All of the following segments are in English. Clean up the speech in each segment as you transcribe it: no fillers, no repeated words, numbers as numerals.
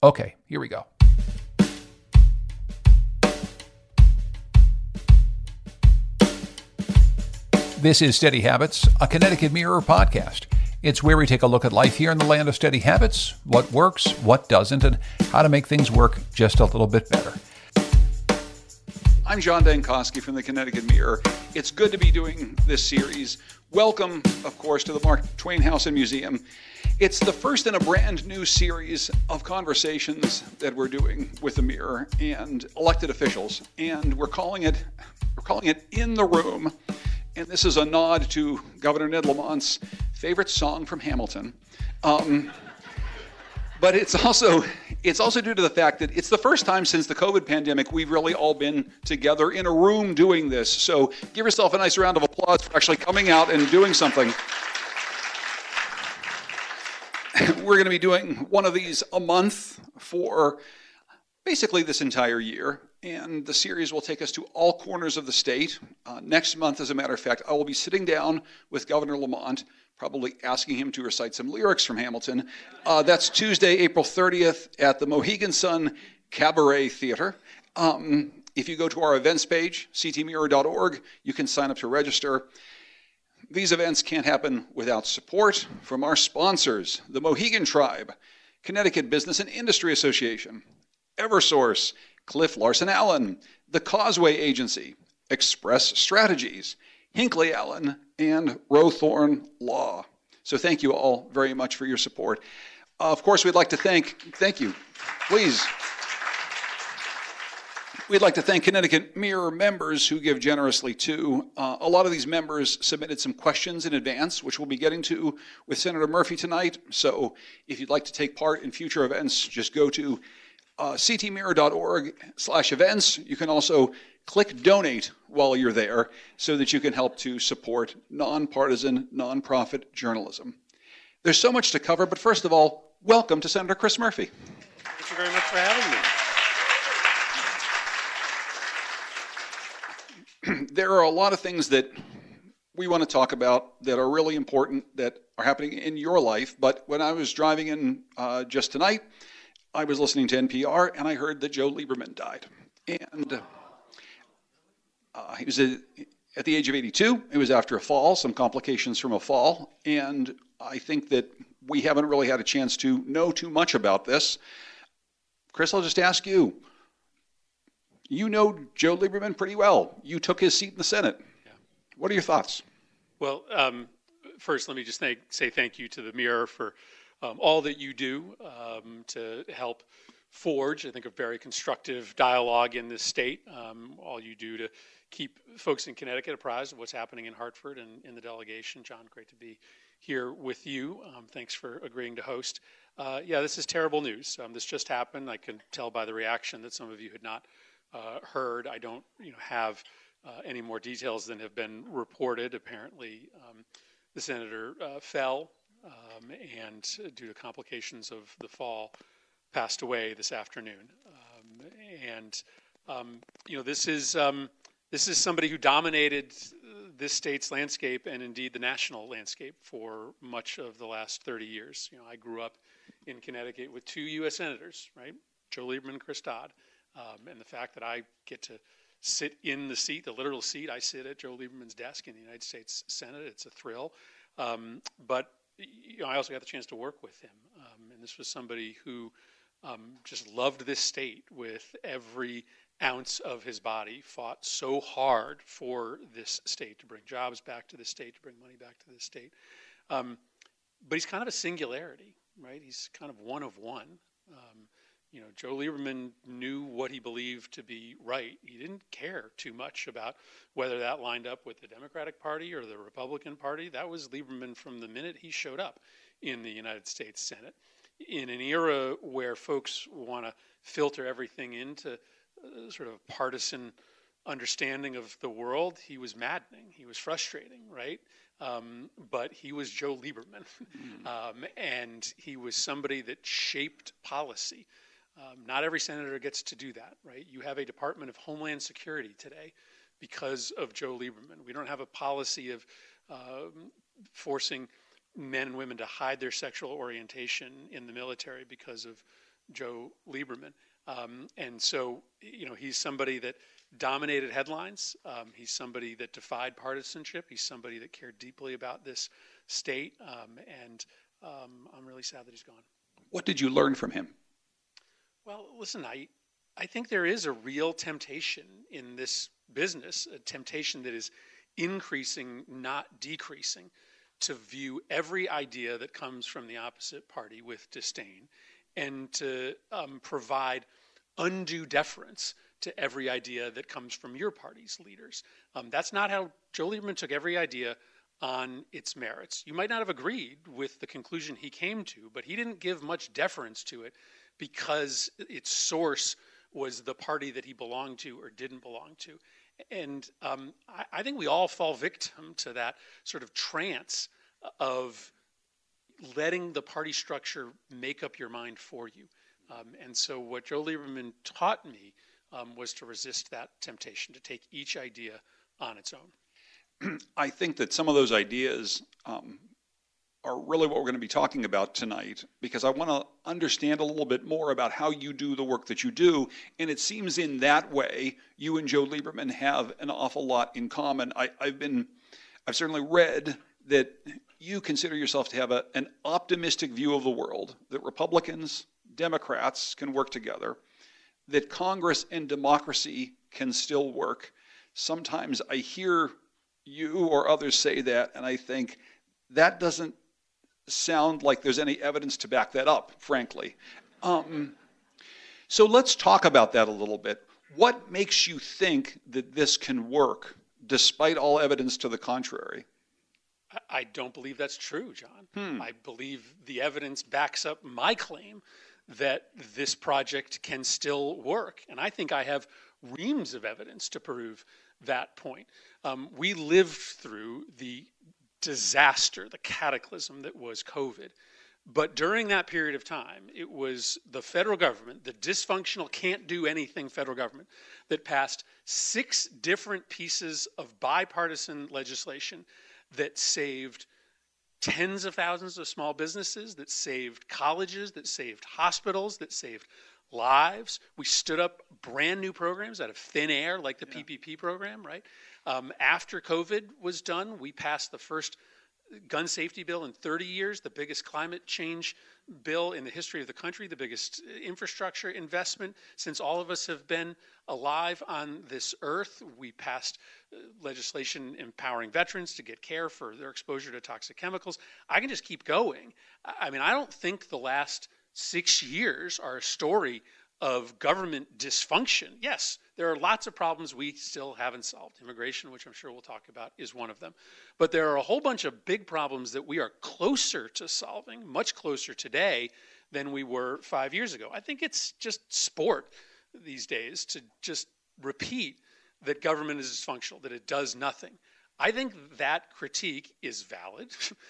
Okay, here we go. This is Steady Habits, a Connecticut Mirror podcast. It's where we take a look at life here in the land of steady habits, what works, what doesn't, and how to make things work just a little bit better. I'm John Dankosky from the Connecticut Mirror. It's good to be doing this series. Welcome, of course, to the Mark Twain House and Museum. It's the first in a brand new series of conversations that we're doing with the Mirror and elected officials, and we're calling it In the Room. And this is a nod to Governor Ned Lamont's favorite song from Hamilton. But it's also due to the fact that it's the first time since the COVID pandemic we've really all been together in a room doing this. So give yourself a nice round of applause for actually coming out and doing something. We're going to be doing one of these a month for basically this entire year. And the series will take us to all corners of the state. Next month, as a matter of fact, I will be sitting down with Governor Lamont, probably asking him to recite some lyrics from Hamilton. That's Tuesday, April 30th at the Mohegan Sun Cabaret Theater. If you go to our events page, ctmirror.org, you can sign up to register. These events can't happen without support from our sponsors, the Mohegan Tribe, Connecticut Business and Industry Association, Eversource, Cliff Larson Allen, the Causeway Agency, Express Strategies, Hinckley Allen, and Rowthorne Law. So thank you all very much for your support. Of course, we'd like to thank you, please. We'd like to thank Connecticut Mirror members who give generously too. A lot of these members submitted some questions in advance, which we'll be getting to with Senator Murphy tonight. So if you'd like to take part in future events, just go to ctmirror.org/events. You can also click donate while you're there so that you can help to support nonpartisan, nonprofit journalism. There's so much to cover, but first of all, welcome to Senator Chris Murphy. Thank you very much for having me. There are a lot of things that we want to talk about that are really important that are happening in your life, but when I was driving in just tonight, I was listening to NPR, and I heard that Joe Lieberman died. And he was at the age of 82. It was after a fall, some complications from a fall. And I think that we haven't really had a chance to know too much about this. Chris, I'll just ask you. You know Joe Lieberman pretty well. You took his seat in the Senate. Yeah. What are your thoughts? Well, first, let me just say thank you to the Mirror for all that you do to help forge, I think, a very constructive dialogue in this state. All you do to keep folks in Connecticut apprised of what's happening in Hartford and in the delegation. John, great to be here with you. Thanks for agreeing to host. Yeah, this is terrible news. This just happened. I can tell by the reaction that some of you had not heard. I don't have any more details than have been reported. Apparently, the senator fell. And due to complications of the fall, passed away this afternoon. This is somebody who dominated this state's landscape and indeed the national landscape for much of the last 30 years. I grew up in Connecticut with two U.S. senators, right? Joe Lieberman and Chris Dodd. And the fact that I get to sit in the seat, the literal seat, I sit at Joe Lieberman's desk in the United States Senate. It's a thrill. But I also got the chance to work with him, and this was somebody who just loved this state with every ounce of his body, fought so hard for this state, to bring jobs back to the state, to bring money back to the state. But he's kind of a singularity, right? He's kind of one of one. Joe Lieberman knew what he believed to be right. He didn't care too much about whether that lined up with the Democratic Party or the Republican Party. That was Lieberman from the minute he showed up in the United States Senate. In an era where folks want to filter everything into sort of partisan understanding of the world, he was maddening. He was frustrating, right? But he was Joe Lieberman. And he was somebody that shaped policy. Not every senator gets to do that, right? You have a Department of Homeland Security today because of Joe Lieberman. We don't have a policy of forcing men and women to hide their sexual orientation in the military because of Joe Lieberman. And so, he's somebody that dominated headlines. He's somebody that defied partisanship. He's somebody that cared deeply about this state. And I'm really sad that he's gone. What did you learn from him? Well, listen, I think there is a real temptation in this business, a temptation that is increasing, not decreasing, to view every idea that comes from the opposite party with disdain and to provide undue deference to every idea that comes from your party's leaders. That's not how Joe Lieberman took every idea on its merits. You might not have agreed with the conclusion he came to, but he didn't give much deference to it because its source was the party that he belonged to or didn't belong to. And I think we all fall victim to that sort of trance of letting the party structure make up your mind for you. And so what Joe Lieberman taught me was to resist that temptation, to take each idea on its own. I think that some of those ideas are really what we're going to be talking about tonight, because I want to understand a little bit more about how you do the work that you do. And it seems in that way, you and Joe Lieberman have an awful lot in common. I've certainly read that you consider yourself to have an optimistic view of the world, that Republicans, Democrats can work together, that Congress and democracy can still work. Sometimes I hear you or others say that, and I think that doesn't sound like there's any evidence to back that up, frankly. So let's talk about that a little bit. What makes you think that this can work despite all evidence to the contrary? I don't believe that's true, John. I believe the evidence backs up my claim that this project can still work. And I think I have reams of evidence to prove that point. We lived through the disaster, the cataclysm that was COVID. But during that period of time, it was the federal government, the dysfunctional, can't do anything federal government, that passed 6 different pieces of bipartisan legislation that saved tens of thousands of small businesses, that saved colleges, that saved hospitals, that saved lives. We stood up brand new programs out of thin air, like the PPP program, right? After COVID was done, we passed the first gun safety bill in 30 years, the biggest climate change bill in the history of the country, the biggest infrastructure investment since all of us have been alive on this earth. We passed legislation empowering veterans to get care for their exposure to toxic chemicals. I can just keep going. I mean, I don't think the last 6 years are a story of government dysfunction. Yes, there are lots of problems we still haven't solved. Immigration, which I'm sure we'll talk about, is one of them. But there are a whole bunch of big problems that we are closer to solving, much closer today than we were 5 years ago. I think it's just sport these days to just repeat that government is dysfunctional, that it does nothing. I think that critique is valid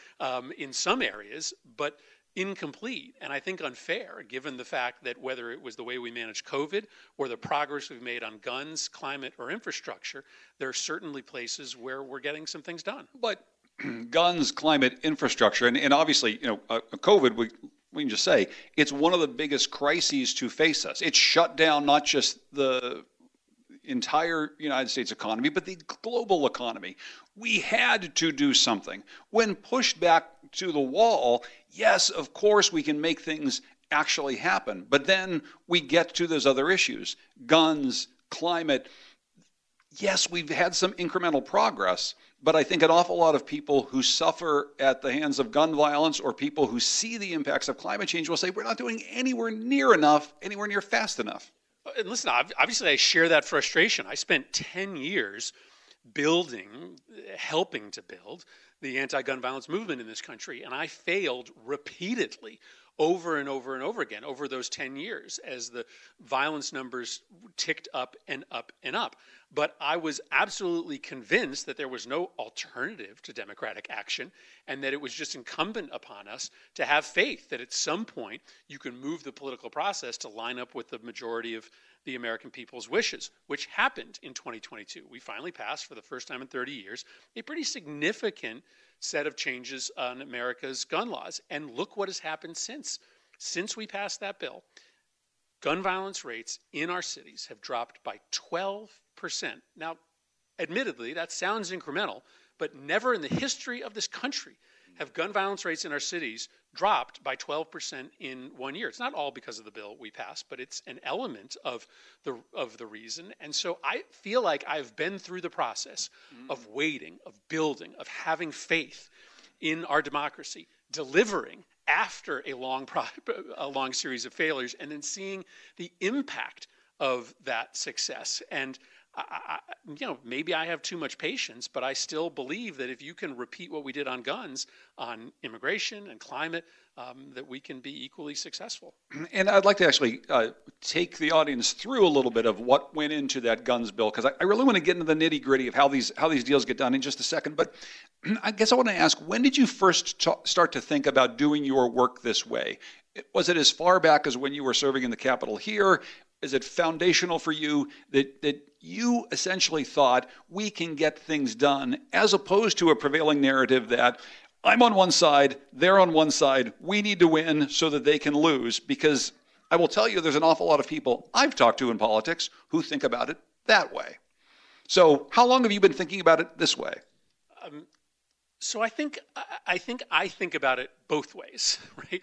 in some areas, but incomplete, and I think unfair, given the fact that whether it was the way we managed COVID or the progress we've made on guns, climate, or infrastructure, there are certainly places where we're getting some things done. But guns, climate, infrastructure, and obviously, COVID, we can just say, it's one of the biggest crises to face us. It shut down not just the entire United States economy, but the global economy. We had to do something. When pushed back to the wall, yes, of course, we can make things actually happen. But then we get to those other issues, guns, climate. Yes, we've had some incremental progress, but I think an awful lot of people who suffer at the hands of gun violence or people who see the impacts of climate change will say, we're not doing anywhere near enough, anywhere near fast enough. And listen, obviously I share that frustration. I spent 10 years helping to build the anti-gun violence movement in this country, and I failed repeatedly over and over and over again over those 10 years as the violence numbers ticked up and up and up. But I was absolutely convinced that there was no alternative to democratic action and that it was just incumbent upon us to have faith that at some point you can move the political process to line up with the majority of the American people's wishes, which happened in 2022. We finally passed, for the first time in 30 years, a pretty significant set of changes on America's gun laws. And look what has happened since. Since we passed that bill, gun violence rates in our cities have dropped by 12%. Now, admittedly, that sounds incremental, but never in the history of this country have gun violence rates in our cities dropped by 12% in 1 year. It's not all because of the bill we passed, but it's an element of the reason. And so I feel like I've been through the process of waiting, of building, of having faith in our democracy, delivering after a long series of failures, and then seeing the impact of that success. And maybe I have too much patience, but I still believe that if you can repeat what we did on guns, on immigration and climate, that we can be equally successful. And I'd like to actually take the audience through a little bit of what went into that guns bill, because I really want to get into the nitty gritty of how these deals get done in just a second. But I guess I want to ask, when did you first start to think about doing your work this way? Was it as far back as when you were serving in the Capitol here? Is it foundational for you that you essentially thought we can get things done, as opposed to a prevailing narrative that I'm on one side, they're on one side, we need to win so that they can lose? Because I will tell you, there's an awful lot of people I've talked to in politics who think about it that way. So how long have you been thinking about it this way? So I think about it both ways, right?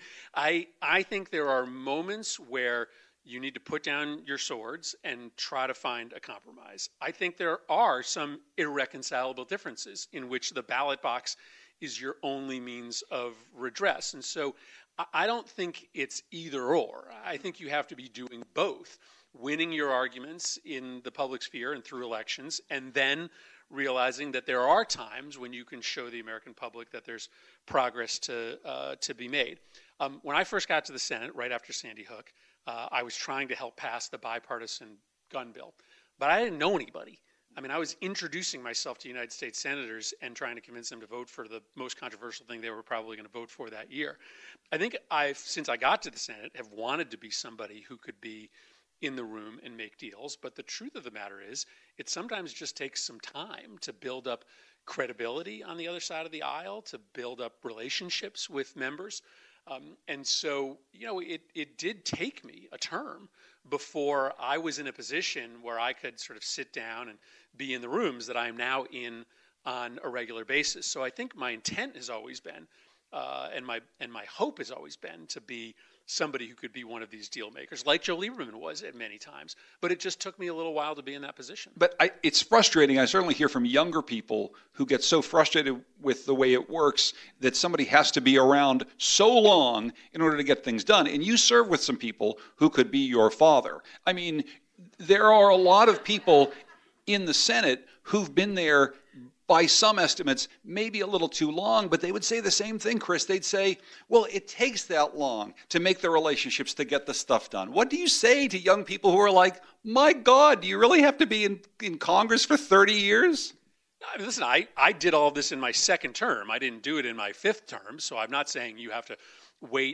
I think there are moments where you need to put down your swords and try to find a compromise. I think there are some irreconcilable differences in which the ballot box is your only means of redress. And so I don't think it's either or. I think you have to be doing both, winning your arguments in the public sphere and through elections, and then realizing that there are times when you can show the American public that there's progress to be made. When I first got to the Senate, right after Sandy Hook, I was trying to help pass the bipartisan gun bill, but I didn't know anybody. I mean, I was introducing myself to United States senators and trying to convince them to vote for the most controversial thing they were probably going to vote for that year. I think since I got to the Senate, have wanted to be somebody who could be in the room and make deals. But the truth of the matter is, it sometimes just takes some time to build up credibility on the other side of the aisle, to build up relationships with members. And so, it did take me a term before I was in a position where I could sort of sit down and be in the rooms that I'm now in on a regular basis. So I think my intent has always been, and my hope has always been, to be somebody who could be one of these deal makers, like Joe Lieberman was at many times. But it just took me a little while to be in that position. But it's frustrating. I certainly hear from younger people who get so frustrated with the way it works that somebody has to be around so long in order to get things done. And you serve with some people who could be your father. I mean, there are a lot of people in the Senate who've been there, by some estimates, maybe a little too long, but they would say the same thing, Chris. They'd say, well, it takes that long to make the relationships to get the stuff done. What do you say to young people who are like, my God, do you really have to be in Congress for 30 years? I mean, listen, I did all of this in my second term. I didn't do it in my fifth term, so I'm not saying you have to wait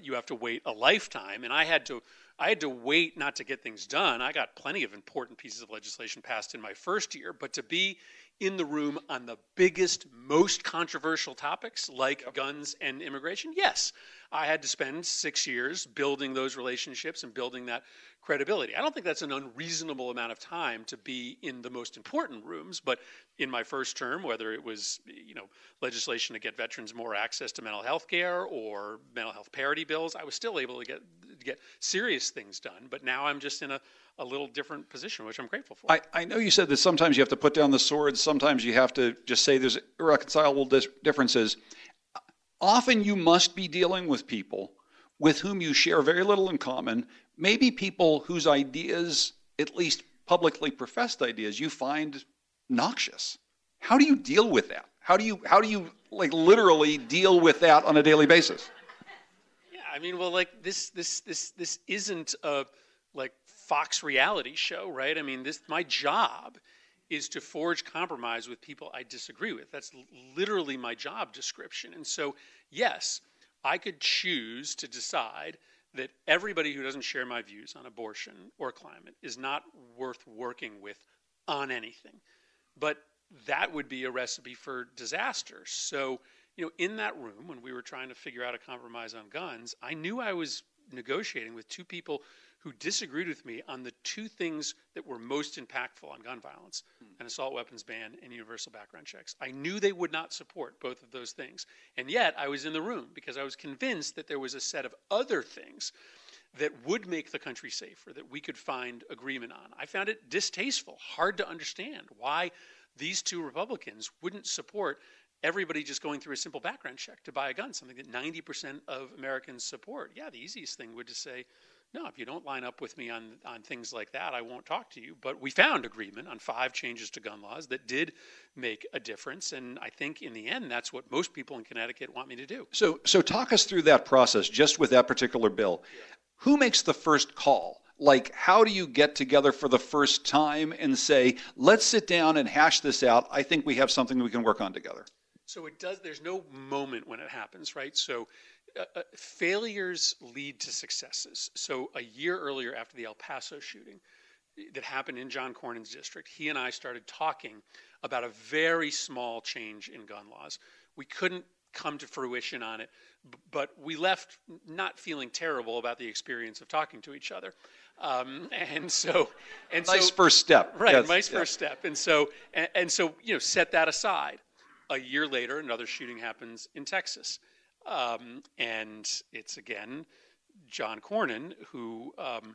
a lifetime. And I had to wait not to get things done. I got plenty of important pieces of legislation passed in my first year, but to be in the room on the biggest, most controversial topics like guns and immigration, yes, I had to spend 6 years building those relationships and building that credibility. I don't think that's an unreasonable amount of time to be in the most important rooms, but in my first term, whether it was legislation to get veterans more access to mental health care or mental health parity bills, I was still able to get serious things done. But now I'm just in a little different position, which I'm grateful for. I know you said that sometimes you have to put down the swords, sometimes you have to just say there's irreconcilable differences. Often you must be dealing with people with whom you share very little in common, maybe people whose ideas, at least publicly professed ideas, you find noxious. How do you deal with that? How do you like literally deal with that on a daily basis? Yeah, I mean, well, like this isn't a like Fox reality show, right? I mean, my job is to forge compromise with people I disagree with. That's literally my job description. And so, yes, I could choose to decide that everybody who doesn't share my views on abortion or climate is not worth working with on anything. But that would be a recipe for disaster. So, in that room, when we were trying to figure out a compromise on guns, I knew I was negotiating with two people who disagreed with me on the two things that were most impactful on gun violence, an assault weapons ban and universal background checks. I knew they would not support both of those things. And yet I was in the room because I was convinced that there was a set of other things that would make the country safer, that we could find agreement on. I found it distasteful, hard to understand why these two Republicans wouldn't support everybody just going through a simple background check to buy a gun, something that 90% of Americans support. Yeah, the easiest thing would just say, no, if you don't line up with me on things like that, I won't talk to you. But we found agreement on 5 changes to gun laws that did make a difference. And I think in the end, that's what most people in Connecticut want me to do. So talk us through that process just with that particular bill. Yeah. Who makes the first call? Like, how do you get together for the first time and say, let's sit down and hash this out? I think we have something we can work on together. So there's no moment when it happens, right? So failures lead to successes. So a year earlier, after the El Paso shooting that happened in John Cornyn's district, he and I started talking about a very small change in gun laws. We couldn't come to fruition on it, but we left not feeling terrible about the experience of talking to each other. Nice first step. Right, yes, nice first step. And so, set that aside. A year later, another shooting happens in Texas. And it's, again, John Cornyn who,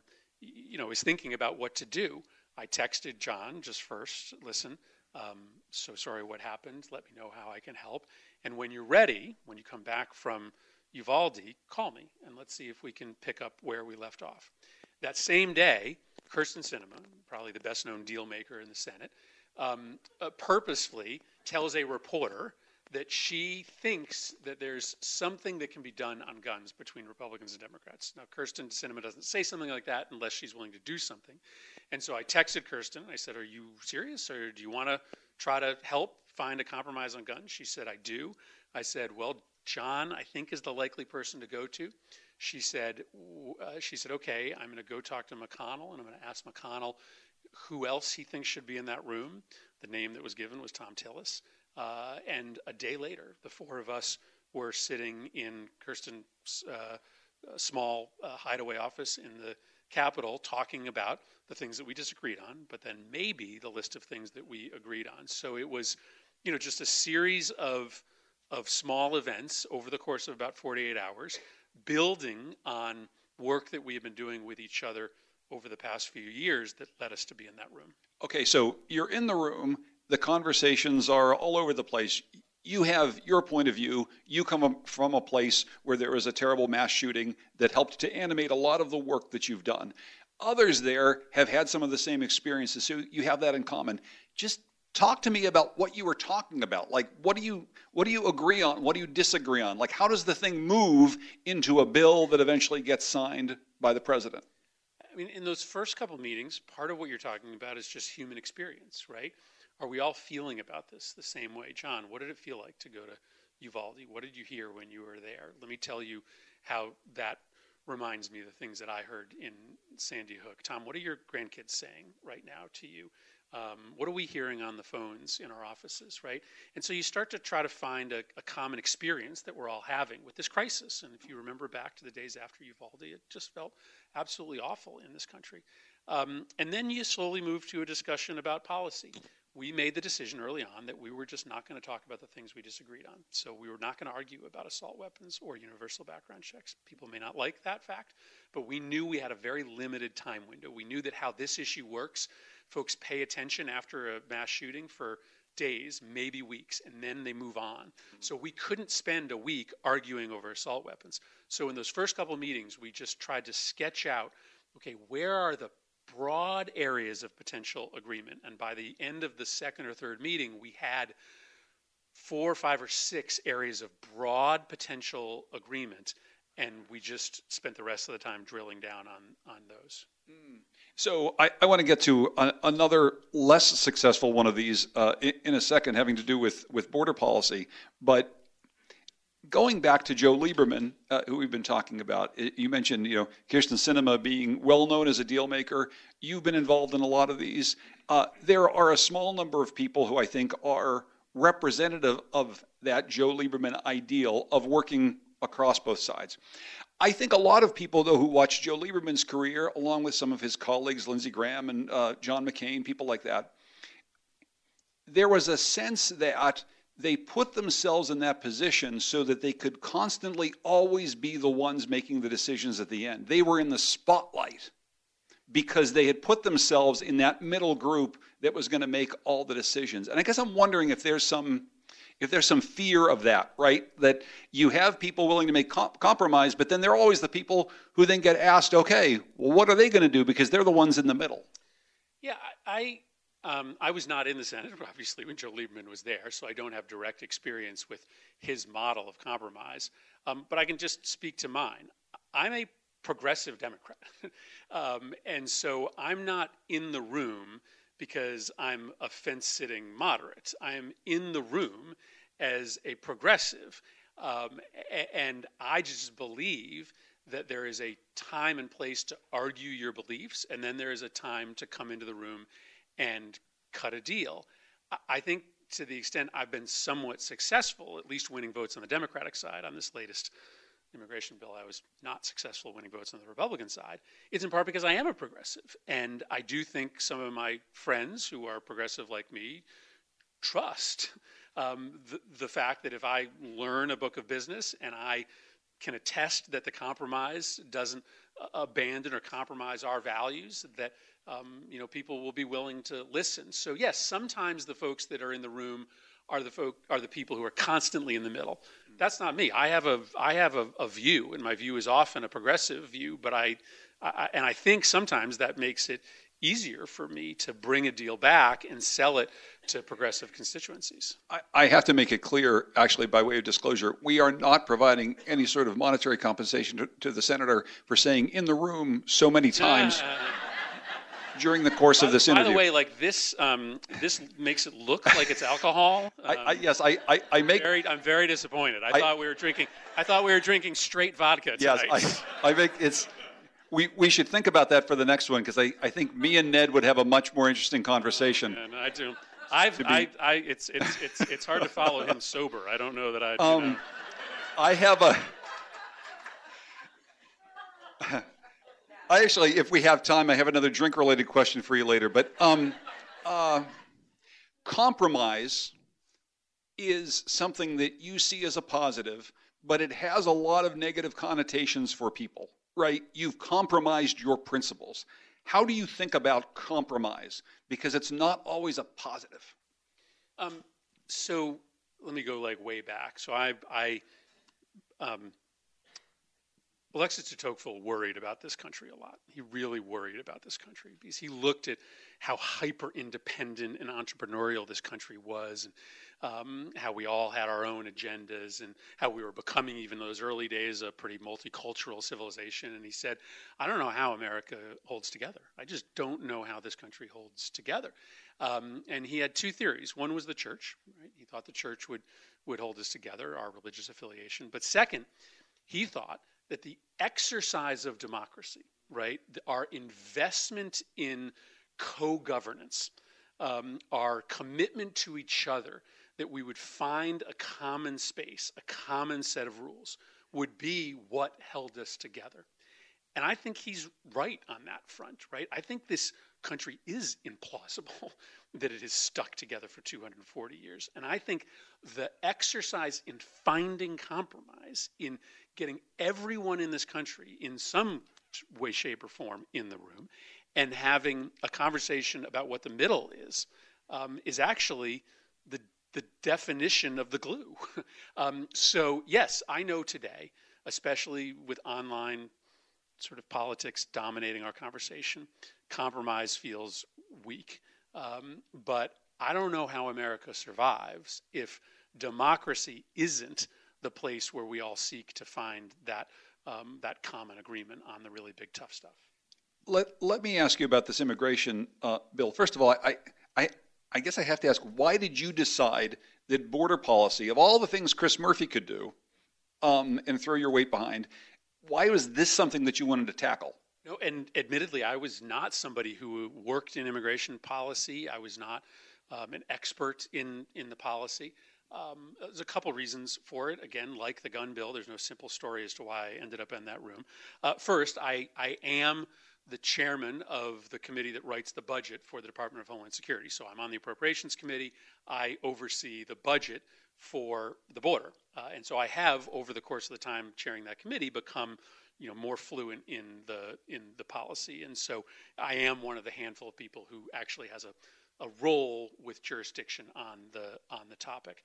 is thinking about what to do. I texted John just first, listen, so sorry what happened. Let me know how I can help. And when you're ready, when you come back from Uvalde, call me, and let's see if we can pick up where we left off. That same day, Kyrsten Sinema, probably the best-known deal maker in the Senate, purposefully tells a reporter that she thinks that there's something that can be done on guns between Republicans and Democrats. Now, Kyrsten Sinema doesn't say something like that unless she's willing to do something. And so I texted Kyrsten. I said, are you serious, or do you want to try to help find a compromise on guns? She said, I do. I said, well, John, I think, is the likely person to go to. She said, okay, I'm going to go talk to McConnell, and I'm going to ask McConnell who else he thinks should be in that room. The name that was given was Thom Tillis. And a day later, the 4 of us were sitting in Kyrsten's small hideaway office in the Capitol talking about the things that we disagreed on, but then maybe the list of things that we agreed on. So it was, just a series of small events over the course of about 48 hours, building on work that we have been doing with each other over the past few years that led us to be in that room. Okay, so you're in the room. The conversations are all over the place. You have your point of view. You come from a place where there was a terrible mass shooting that helped to animate a lot of the work that you've done. Others there have had some of the same experiences, so you have that in common. Just talk to me about what you were talking about. Like, what do you agree on? What do you disagree on? Like, how does the thing move into a bill that eventually gets signed by the president? I mean, in those first couple meetings, part of what you're talking about is just human experience, right? Are we all feeling about this the same way? John, what did it feel like to go to Uvalde? What did you hear when you were there? Let me tell you how that reminds me of the things that I heard in Sandy Hook. Tom, what are your grandkids saying right now to you? What are we hearing on the phones in our offices, right? And so you start to try to find a common experience that we're all having with this crisis. And if you remember back to the days after Uvalde, it just felt absolutely awful in this country. And then you slowly move to a discussion about policy. We made the decision early on that we were just not going to talk about the things we disagreed on. So we were not going to argue about assault weapons or universal background checks. People may not like that fact, but we knew we had a very limited time window. We knew that how this issue works, folks pay attention after a mass shooting for days, maybe weeks, and then they move on. So we couldn't spend a week arguing over assault weapons. So in those first couple of meetings, we just tried to sketch out, okay, where are the broad areas of potential agreement? And by the end of the second or third meeting, we had 4, 5, or 6 areas of broad potential agreement, and we just spent the rest of the time drilling down on those. So I want to get to another less successful one of these in a second, having to do with border policy. But going back to Joe Lieberman, who we've been talking about, you mentioned, Kyrsten Sinema being well known as a deal maker. You've been involved in a lot of these. There are a small number of people who I think are representative of that Joe Lieberman ideal of working across both sides. I think a lot of people, though, who watched Joe Lieberman's career, along with some of his colleagues, Lindsey Graham and John McCain, people like that, there was a sense that they put themselves in that position so that they could constantly always be the ones making the decisions at the end. They were in the spotlight because they had put themselves in that middle group that was going to make all the decisions. And I guess I'm wondering if there's some fear of that, right? That you have people willing to make compromise, but then they're always the people who then get asked, okay, well, what are they going to do? Because they're the ones in the middle. Yeah, I was not in the Senate, obviously, when Joe Lieberman was there, so I don't have direct experience with his model of compromise. But I can just speak to mine. I'm a progressive Democrat. And so I'm not in the room because I'm a fence-sitting moderate. I am in the room as a progressive. And I just believe that there is a time and place to argue your beliefs, and then there is a time to come into the room and cut a deal. I think to the extent I've been somewhat successful, at least winning votes on the Democratic side on this latest immigration bill, I was not successful winning votes on the Republican side. It's in part because I am a progressive. And I do think some of my friends who are progressive like me trust the fact that if I learn a book of business and I can attest that the compromise doesn't abandon or compromise our values, that people will be willing to listen. So yes, sometimes the folks that are in the room are the people who are constantly in the middle. That's not me. I have a view, and my view is often a progressive view. But I think sometimes that makes it easier for me to bring a deal back and sell it to progressive constituencies. I have to make it clear, actually, by way of disclosure, we are not providing any sort of monetary compensation to the senator for saying in the room so many times during the course of this interview. By the way, like this makes it look like it's alcohol. I'm very disappointed. I thought we were drinking straight vodka tonight. Yes, I make it's. We should think about that for the next one, because I think me and Ned would have a much more interesting conversation. And I do. It's hard to follow him sober. I don't know that I. I have a. I actually, if we have time, I have another drink-related question for you later. But compromise is something that you see as a positive, but it has a lot of negative connotations for people, right? You've compromised your principles. How do you think about compromise? Because it's not always a positive. So let me go way back. So Alexis de Tocqueville worried about this country a lot. He really worried about this country because he looked at how hyper-independent and entrepreneurial this country was, and how we all had our own agendas, and how we were becoming, even those early days, a pretty multicultural civilization. And he said, I don't know how America holds together. I just don't know how this country holds together. And he had two theories. One was the church. Right? He thought the church would hold us together, our religious affiliation. But second, he thought that the exercise of democracy, right, our investment in co-governance, our commitment to each other, that we would find a common space, a common set of rules, would be what held us together. And I think he's right on that front, right? I think this country is implausible that it has stuck together for 240 years. And I think the exercise in finding compromise, in getting everyone in this country in some way, shape, or form in the room, and having a conversation about what the middle is actually the definition of the glue. So yes, I know today, especially with online sort of politics dominating our conversation, compromise feels weak. But I don't know how America survives if democracy isn't the place where we all seek to find that common agreement on the really big, tough stuff. Let me ask you about this immigration bill. First of all, I guess I have to ask, why did you decide that border policy, of all the things Chris Murphy could do and throw your weight behind, why was this something that you wanted to tackle? No, and admittedly, I was not somebody who worked in immigration policy. I was not an expert in the policy. There's a couple reasons for it. Again, like the gun bill, there's no simple story as to why I ended up in that room. First, I am the chairman of the committee that writes the budget for the Department of Homeland Security. So I'm on the Appropriations Committee. I oversee the budget for the border. And so I have, over the course of the time chairing that committee, become more fluent in the policy. And so I am one of the handful of people who actually has a role with jurisdiction on the topic.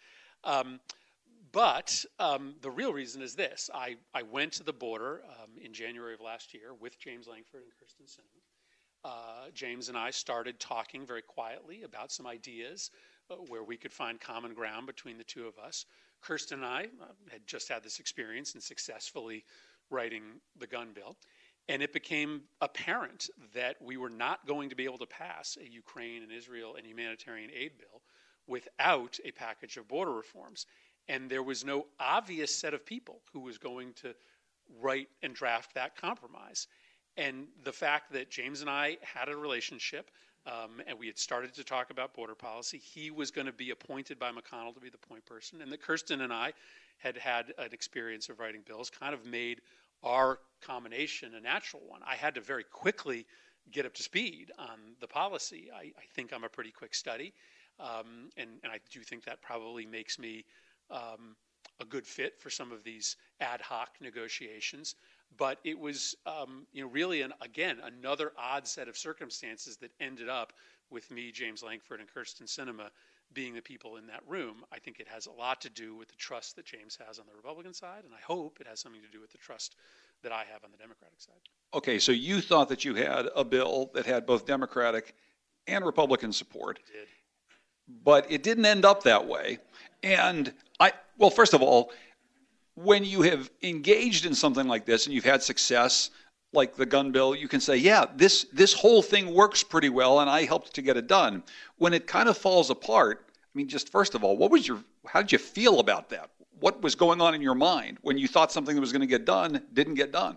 But the real reason is this. I went to the border in January of last year with James Lankford and Kyrsten Sinema. James and I started talking very quietly about some ideas where we could find common ground between the two of us. Kyrsten and I had just had this experience in successfully writing the gun bill. And it became apparent that we were not going to be able to pass a Ukraine and Israel and humanitarian aid bill without a package of border reforms. And there was no obvious set of people who was going to write and draft that compromise. And the fact that James and I had a relationship, and we had started to talk about border policy, he was going to be appointed by McConnell to be the point person, and that Kyrsten and I had had an experience of writing bills kind of made our combination a natural one. I had to very quickly get up to speed on the policy. I think I'm a pretty quick study, and I do think that probably makes me a good fit for some of these ad hoc negotiations. But it was, really, again, another odd set of circumstances that ended up with me, James Lankford, and Kyrsten Sinema being the people in that room. I think it has a lot to do with the trust that James has on the Republican side, and I hope it has something to do with the trust that I have on the Democratic side. Okay, so you thought that you had a bill that had both Democratic and Republican support. It did. But it didn't end up that way. And first of all, when you have engaged in something like this and you've had success, like the gun bill, you can say, yeah, this whole thing works pretty well, and I helped to get it done. When it kind of falls apart, I mean, just first of all, how did you feel about that? What was going on in your mind when you thought something that was going to get done didn't get done?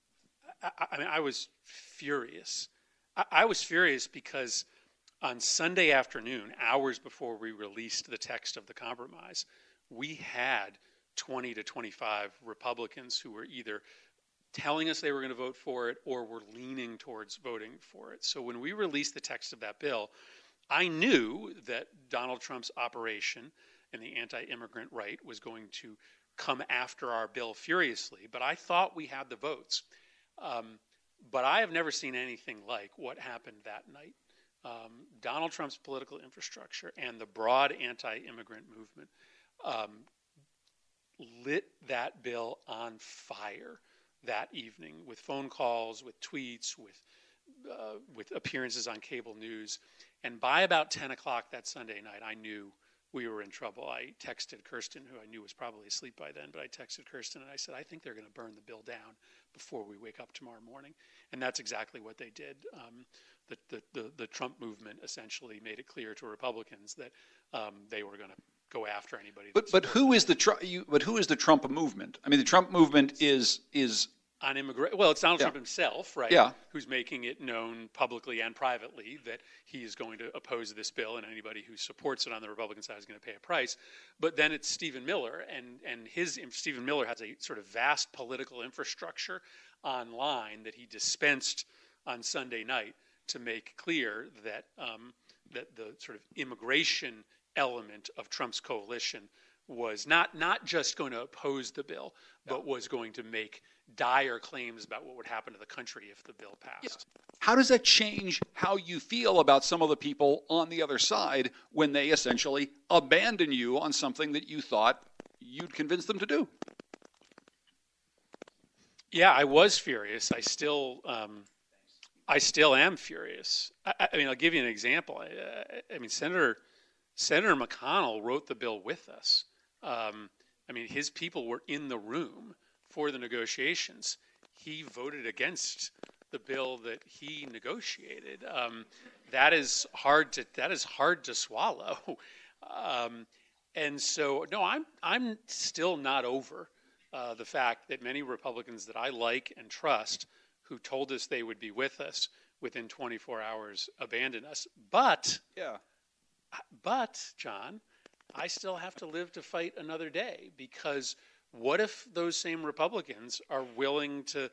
I was furious. I was furious because on Sunday afternoon, hours before we released the text of the compromise, we had 20 to 25 Republicans who were either telling us they were going to vote for it or were leaning towards voting for it. So when we released the text of that bill, I knew that Donald Trump's operation and the anti-immigrant right was going to come after our bill furiously, but I thought we had the votes. But I have never seen anything like what happened that night. Donald Trump's political infrastructure and the broad anti-immigrant movement lit that bill on fire that evening with phone calls, with tweets, with appearances on cable news. And by about 10 o'clock that Sunday night, I knew we were in trouble. I texted Kyrsten, who I knew was probably asleep by then, but I texted Kyrsten and I said, I think they're going to burn the bill down before we wake up tomorrow morning. And that's exactly what they did. The Trump movement essentially made it clear to Republicans that they were going to go after anybody. But who is the Trump movement? I mean, the Trump movement is on immigration. Well, it's Donald Trump himself, right? Yeah. Who's making it known publicly and privately that he is going to oppose this bill, and anybody who supports it on the Republican side is going to pay a price. But then it's Stephen Miller, and Stephen Miller has a sort of vast political infrastructure online that he dispensed on Sunday night to make clear that that the sort of immigration element of Trump's coalition was not just going to oppose the bill, but was going to make dire claims about what would happen to the country if the bill passed. Yes. How does that change how you feel about some of the people on the other side when they essentially abandon you on something that you thought you'd convince them to do? Yeah, I was furious. I still am furious. I mean, I'll give you an example. I mean, Senator McConnell wrote the bill with us. I mean, his people were in the room for the negotiations. He voted against the bill that he negotiated. That is hard to swallow. And so, no, I'm still not over the fact that many Republicans that I like and trust, who told us they would be with us within 24 hours, abandoned us. But John, I still have to live to fight another day, because what if those same Republicans are willing to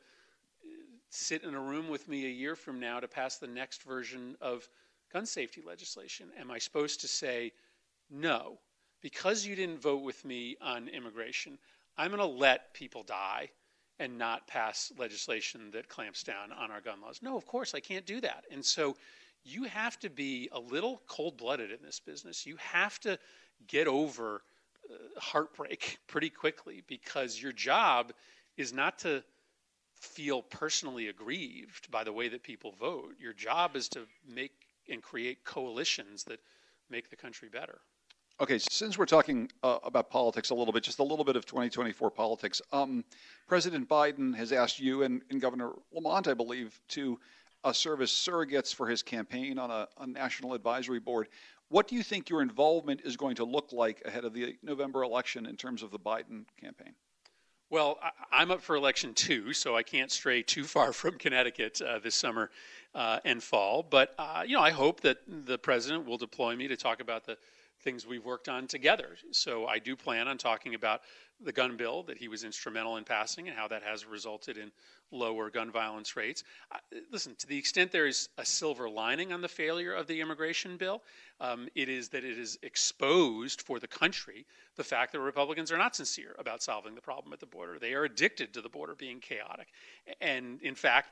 sit in a room with me a year from now to pass the next version of gun safety legislation? Am I supposed to say, no, because you didn't vote with me on immigration, I'm going to let people die and not pass legislation that clamps down on our gun laws? No, of course, I can't do that. And so you have to be a little cold-blooded in this business. You have to get over heartbreak pretty quickly, because your job is not to feel personally aggrieved by the way that people vote. Your job is to make and create coalitions that make the country better. Okay, since we're talking about politics a little bit, just a little bit of 2024 politics, President Biden has asked you and Governor Lamont, I believe, to serve as surrogates for his campaign on a national advisory board. What do you think your involvement is going to look like ahead of the November election in terms of the Biden campaign? Well, I'm up for election too, so I can't stray too far from Connecticut this summer and fall. But, I hope that the president will deploy me to talk about the things we've worked on together. So I do plan on talking about the gun bill that he was instrumental in passing and how that has resulted in lower gun violence rates. Listen, to the extent there is a silver lining on the failure of the immigration bill, it is that it is exposed for the country the fact that Republicans are not sincere about solving the problem at the border. They are addicted to the border being chaotic. And in fact,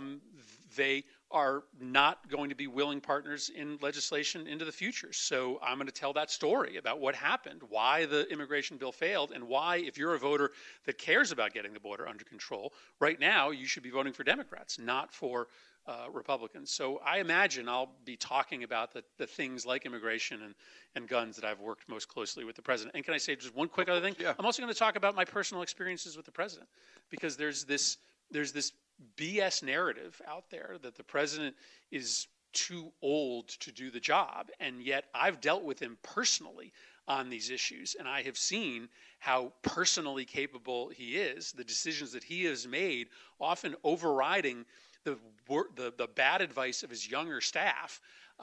they are not going to be willing partners in legislation into the future. So I'm going to tell that story about what happened, why the immigration bill failed, and why, if you're a voter that cares about getting the border under control, right now you should be voting for Democrats, not for Republicans. So I imagine I'll be talking about the things like immigration and guns that I've worked most closely with the president. And can I say just one quick other thing? Yeah. I'm also going to talk about my personal experiences with the president, because there's this BS narrative out there that the president is too old to do the job, and yet I've dealt with him personally on these issues, and I have seen how personally capable he is, the decisions that he has made, often overriding the bad advice of his younger staff,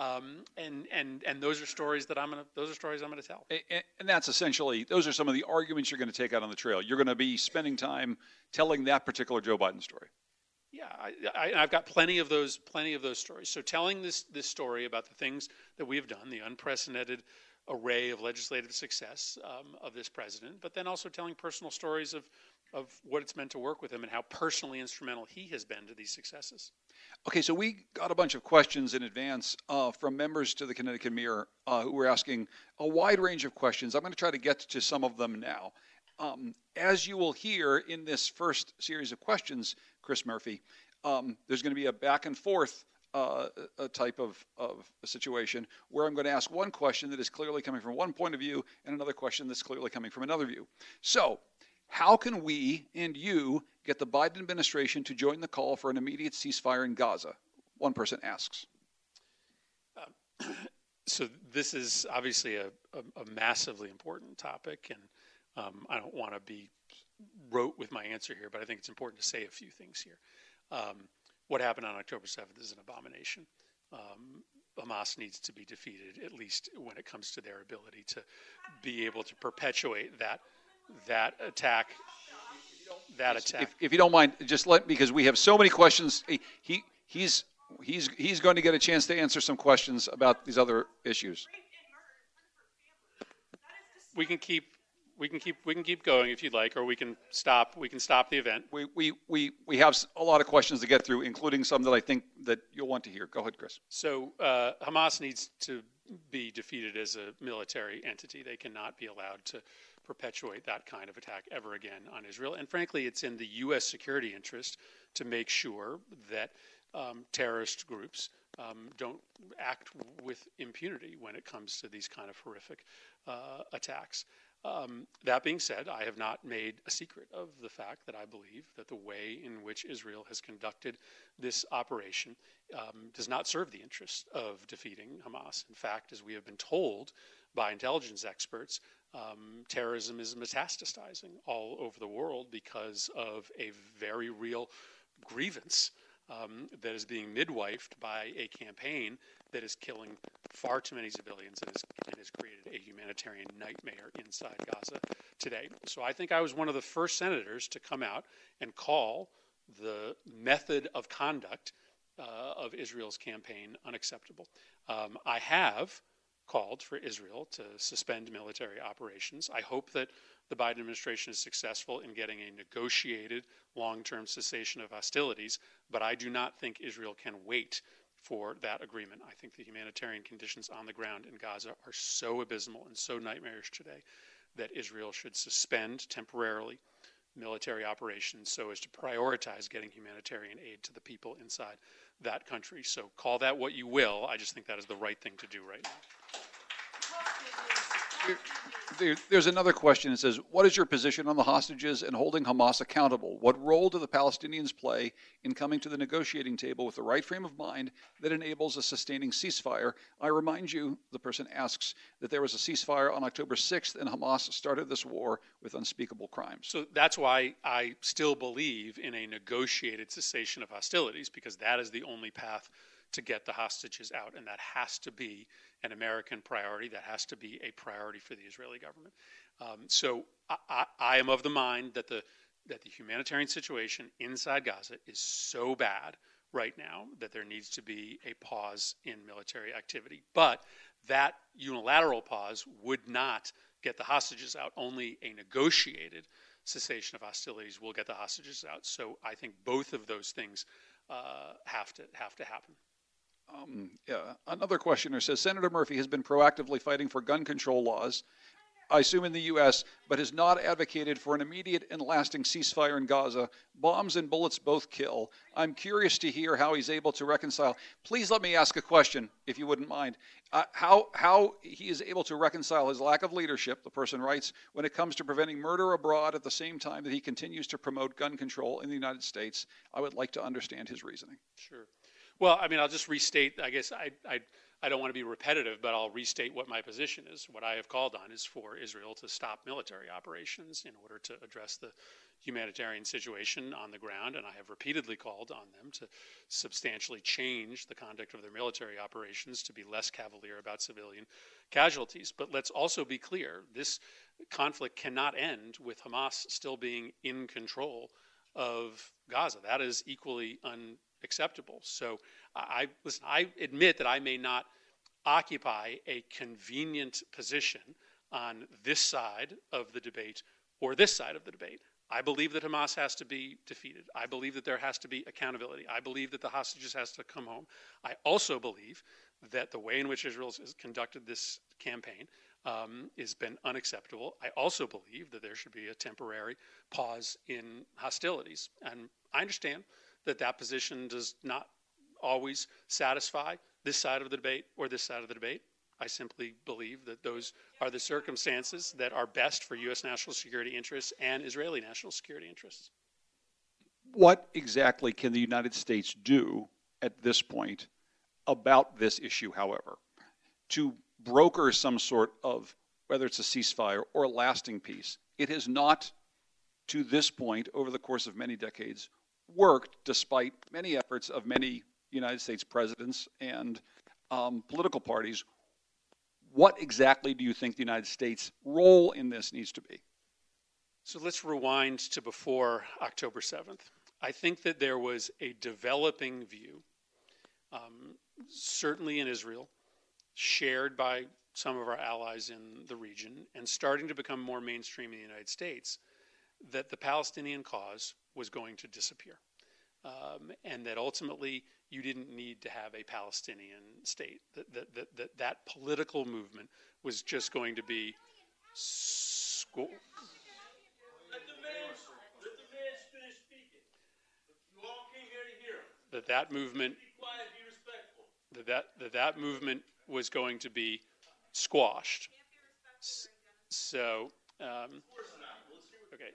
and those are stories that I'm gonna tell. And that's essentially, those are some of the arguments you're going to take out on the trail. You're going to be spending time telling that particular Joe Biden story. Yeah, I've got plenty of those stories. So telling this story about the things that we've done, the unprecedented array of legislative success of this president, but then also telling personal stories of what it's meant to work with him and how personally instrumental he has been to these successes. Okay, so we got a bunch of questions in advance from members to the Connecticut Mirror who were asking a wide range of questions. I'm going to try to get to some of them now. As you will hear in this first series of questions, Chris Murphy, there's going to be a back and forth a type of a situation where I'm going to ask one question that is clearly coming from one point of view and another question that's clearly coming from another view. So how can we and you get the Biden administration to join the call for an immediate ceasefire in Gaza? One person asks. So this is obviously a massively important topic, and I don't want to be rote with my answer here, but I think it's important to say a few things here. What happened on October 7th is an abomination. Hamas needs to be defeated, at least when it comes to their ability to be able to perpetuate that attack. If you don't mind, just because we have so many questions. He's going to get a chance to answer some questions about these other issues. We can keep going if you'd like, or we can stop the event. We have a lot of questions to get through, including some that I think that you'll want to hear. Go ahead, Chris. So Hamas needs to be defeated as a military entity. They cannot be allowed to perpetuate that kind of attack ever again on Israel. And frankly, it's in the U.S. security interest to make sure that terrorist groups don't act with impunity when it comes to these kind of horrific attacks. That being said, I have not made a secret of the fact that I believe that the way in which Israel has conducted this operation does not serve the interests of defeating Hamas. In fact, as we have been told by intelligence experts, terrorism is metastasizing all over the world because of a very real grievance that is being midwifed by a campaign that is killing far too many civilians and has created a humanitarian nightmare inside Gaza today. So I think I was one of the first senators to come out and call the method of conduct of Israel's campaign unacceptable. I have called for Israel to suspend military operations. I hope that the Biden administration is successful in getting a negotiated long-term cessation of hostilities, but I do not think Israel can wait for that agreement. I think the humanitarian conditions on the ground in Gaza are so abysmal and so nightmarish today that Israel should suspend temporarily military operations so as to prioritize getting humanitarian aid to the people inside that country. So call that what you will. I just think that is the right thing to do right now. There's another question. It says, what is your position on the hostages and holding Hamas accountable? What role do the Palestinians play in coming to the negotiating table with the right frame of mind that enables a sustaining ceasefire? I remind you, the person asks, that there was a ceasefire on October 6th and Hamas started this war with unspeakable crimes. So that's why I still believe in a negotiated cessation of hostilities, because that is the only path to get the hostages out, and that has to be an American priority. That has to be a priority for the Israeli government. So I am of the mind that the humanitarian situation inside Gaza is so bad right now that there needs to be a pause in military activity. But that unilateral pause would not get the hostages out. Only a negotiated cessation of hostilities will get the hostages out. So I think both of those things have to happen. Another questioner says, Senator Murphy has been proactively fighting for gun control laws, I assume in the U.S., but has not advocated for an immediate and lasting ceasefire in Gaza. Bombs and bullets both kill. I'm curious to hear how he's able to reconcile. Please let me ask a question, if you wouldn't mind. How he is able to reconcile his lack of leadership, the person writes, when it comes to preventing murder abroad at the same time that he continues to promote gun control in the United States. I would like to understand his reasoning. Sure. Well, I mean, I'll just restate. I guess I don't want to be repetitive, but I'll restate what my position is. What I have called on is for Israel to stop military operations in order to address the humanitarian situation on the ground, and I have repeatedly called on them to substantially change the conduct of their military operations to be less cavalier about civilian casualties. But let's also be clear, this conflict cannot end with Hamas still being in control of Gaza. That is equally unacceptable. So I admit that I may not occupy a convenient position on this side of the debate or this side of the debate. I believe that Hamas has to be defeated. I believe that there has to be accountability. I believe that the hostages has to come home. I also believe that the way in which Israel has conducted this campaign has been unacceptable. I also believe that there should be a temporary pause in hostilities. And I understand that that position does not always satisfy this side of the debate or this side of the debate. I simply believe that those are the circumstances that are best for U.S. national security interests and Israeli national security interests. What exactly can the United States do at this point about this issue, however, to broker some sort of, whether it's a ceasefire or a lasting peace? It has not, to this point, over the course of many decades, worked despite many efforts of many United States presidents and political parties. What exactly do you think the United States' role in this needs to be? So let's rewind to before October 7th. I think that there was a developing view, certainly in Israel, shared by some of our allies in the region, and starting to become more mainstream in the United States, that the Palestinian cause was going to disappear. And that ultimately you didn't need to have a Palestinian state. That political movement was just going to be let the man finish speaking. You all came here to hear him. That movement. Be quiet, be respectful. That movement was going to be squashed. So, okay.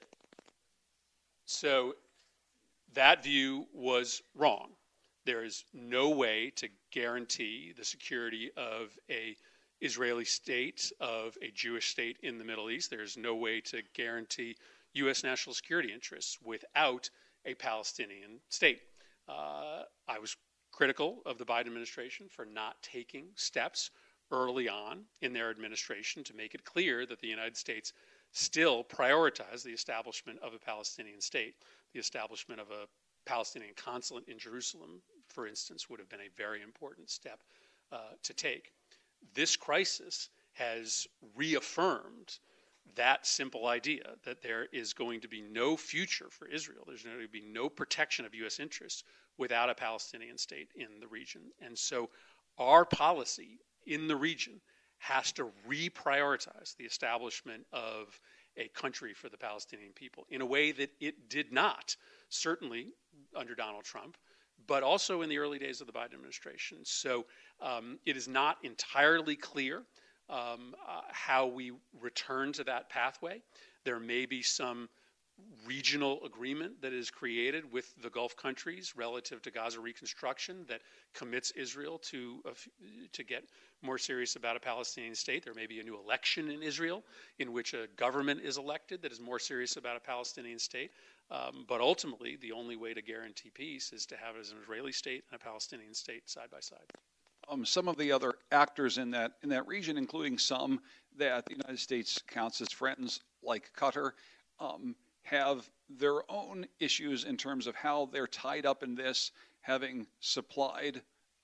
So that view was wrong. There is no way to guarantee the security of an Israeli state, of a Jewish state in the Middle East. There is no way to guarantee U.S. national security interests without a Palestinian state. I was critical of the Biden administration for not taking steps early on in their administration to make it clear that the United States still prioritized the establishment of a Palestinian state. The establishment of a Palestinian consulate in Jerusalem, for instance, would have been a very important step to take. This crisis has reaffirmed that simple idea that there is going to be no future for Israel. There's going to be no protection of U.S. interests without a Palestinian state in the region. And so our policy in the region has to reprioritize the establishment of a country for the Palestinian people in a way that it did not, certainly under Donald Trump, but also in the early days of the Biden administration. So it is not entirely clear how we return to that pathway. There may be some regional agreement that is created with the Gulf countries relative to Gaza reconstruction that commits Israel to get more serious about a Palestinian state. There may be a new election in Israel in which a government is elected that is more serious about a Palestinian state. But ultimately, the only way to guarantee peace is to have it as an Israeli state and a Palestinian state side by side. Some of the other actors in that region, including some that the United States counts as friends, like Qatar, have their own issues in terms of how they're tied up in this, having supplied,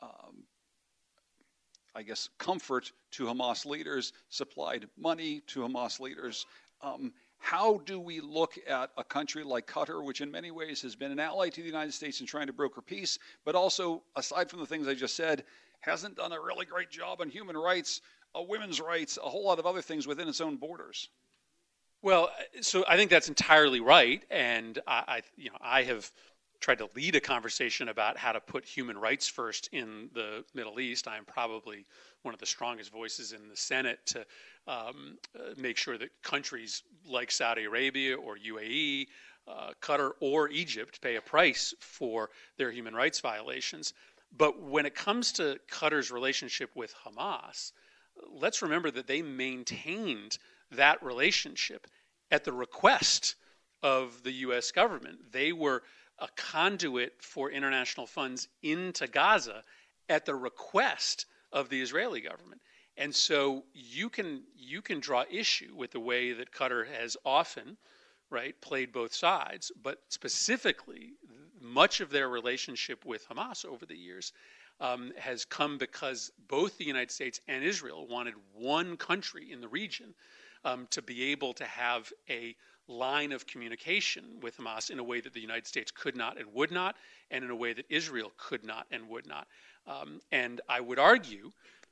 comfort to Hamas leaders, supplied money to Hamas leaders. How do we look at a country like Qatar, which in many ways has been an ally to the United States in trying to broker peace, but also, aside from the things I just said, hasn't done a really great job on human rights, women's rights, a whole lot of other things within its own borders? Well, so I think that's entirely right, and I have tried to lead a conversation about how to put human rights first in the Middle East. I am probably one of the strongest voices in the Senate to make sure that countries like Saudi Arabia or UAE, Qatar, or Egypt pay a price for their human rights violations. But when it comes to Qatar's relationship with Hamas, let's remember that they maintained that relationship at the request of the U.S. government. They were a conduit for international funds into Gaza at the request of the Israeli government. And so you can draw issue with the way that Qatar has often, played both sides, but specifically much of their relationship with Hamas over the years has come because both the United States and Israel wanted one country in the region to be able to have a line of communication with Hamas in a way that the United States could not and would not, and in a way that Israel could not and would not. And I would argue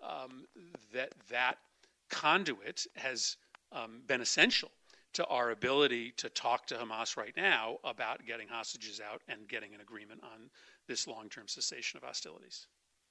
that conduit has been essential to our ability to talk to Hamas right now about getting hostages out and getting an agreement on this long-term cessation of hostilities.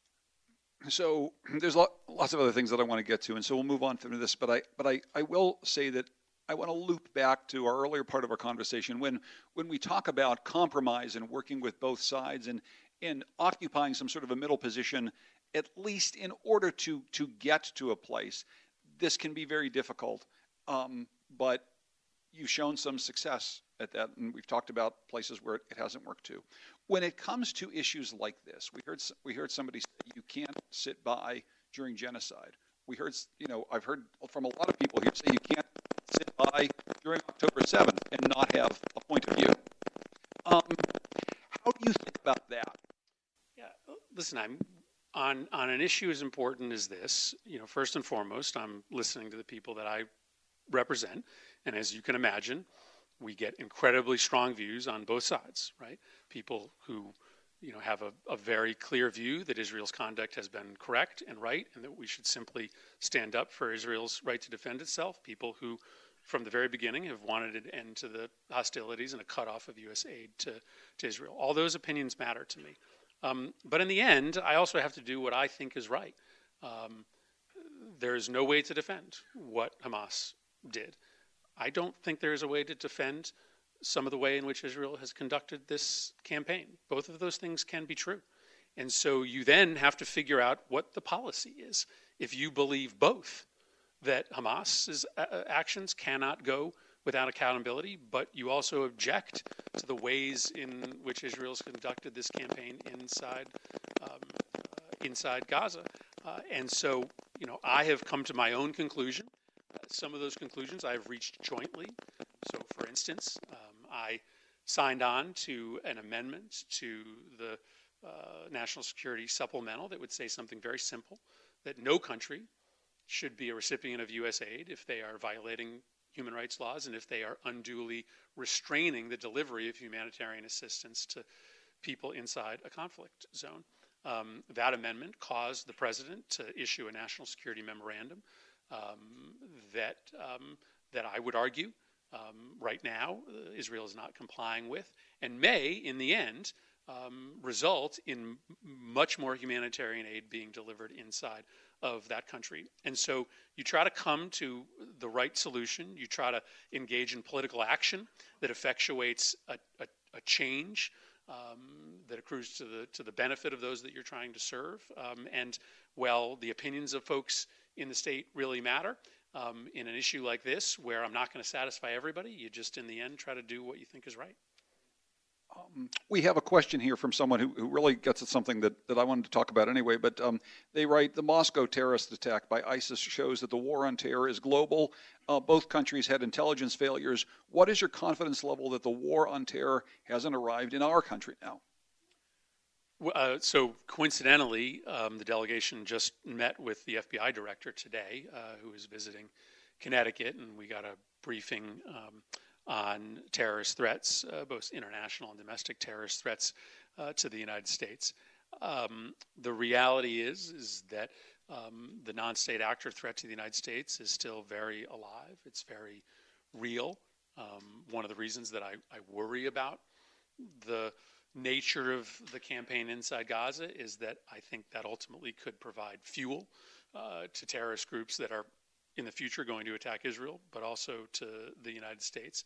So there's lots of other things that I want to get to, and so we'll move on from this. But I will say that I want to loop back to our earlier part of our conversation when we talk about compromise and working with both sides and occupying some sort of a middle position, at least in order to get to a place. This can be very difficult, but you've shown some success at that, and we've talked about places where it hasn't worked too. When it comes to issues like this, we heard somebody say you can't sit by during genocide. I've heard from a lot of people here say you can't sit by during October 7th and not have a point of view. How do you think about that? Yeah, listen, I'm on an issue as important as this. First and foremost, I'm listening to the people that I represent, and as you can imagine, we get incredibly strong views on both sides, right? People who have a very clear view that Israel's conduct has been correct and right, and that we should simply stand up for Israel's right to defend itself. People who, from the very beginning, have wanted an end to the hostilities and a cutoff of U.S. aid to Israel. All those opinions matter to me. But in the end, I also have to do what I think is right. There is no way to defend what Hamas did. I don't think there is a way to defend some of the way in which Israel has conducted this campaign. Both of those things can be true. And so you then have to figure out what the policy is. If you believe both, that Hamas's actions cannot go without accountability, but you also object to the ways in which Israel's conducted this campaign inside Gaza. And so, I have come to my own conclusion. Some of those conclusions I have reached jointly. So, for instance, I signed on to an amendment to the National Security Supplemental that would say something very simple, that no country should be a recipient of U.S. aid if they are violating human rights laws and if they are unduly restraining the delivery of humanitarian assistance to people inside a conflict zone. That amendment caused the president to issue a national security memorandum that I would argue right now Israel is not complying with, and may, in the end, result in much more humanitarian aid being delivered inside of that country. And so you try to come to the right solution. You try to engage in political action that effectuates a change that accrues to the benefit of those that you're trying to serve. And while the opinions of folks in the state really matter, in an issue like this, where I'm not going to satisfy everybody, you just, in the end, try to do what you think is right. We have a question here from someone who really gets at something that I wanted to talk about anyway, but they write, the Moscow terrorist attack by ISIS shows that the war on terror is global. Both countries had intelligence failures. What is your confidence level that the war on terror hasn't arrived in our country now? So coincidentally, the delegation just met with the FBI director today, who is visiting Connecticut, and we got a briefing on terrorist threats, both international and domestic terrorist threats to the United States. The reality is that the non-state actor threat to the United States is still very alive. It's very real. One of the reasons that I worry about the nature of the campaign inside Gaza is that I think that ultimately could provide fuel to terrorist groups that are in the future going to attack Israel, but also to the United States.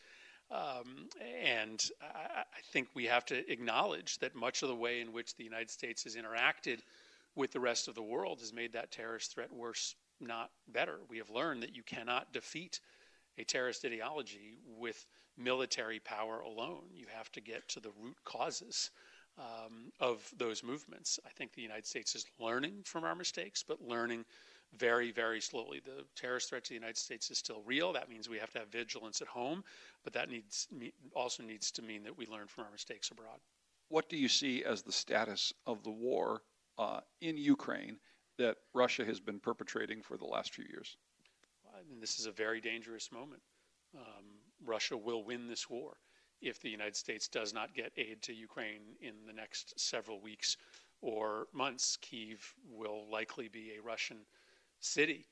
And I think we have to acknowledge that much of the way in which the United States has interacted with the rest of the world has made that terrorist threat worse, not better. We have learned that you cannot defeat a terrorist ideology with military power alone. You have to get to the root causes of those movements. I think the United States is learning from our mistakes, but learning very, very slowly. The terrorist threat to the United States is still real. That means we have to have vigilance at home, but that also needs to mean that we learn from our mistakes abroad. What do you see as the status of the war in Ukraine that Russia has been perpetrating for the last few years? I mean, this is a very dangerous moment. Russia will win this war if the United States does not get aid to Ukraine in the next several weeks or months. Kyiv will likely be a Russian city.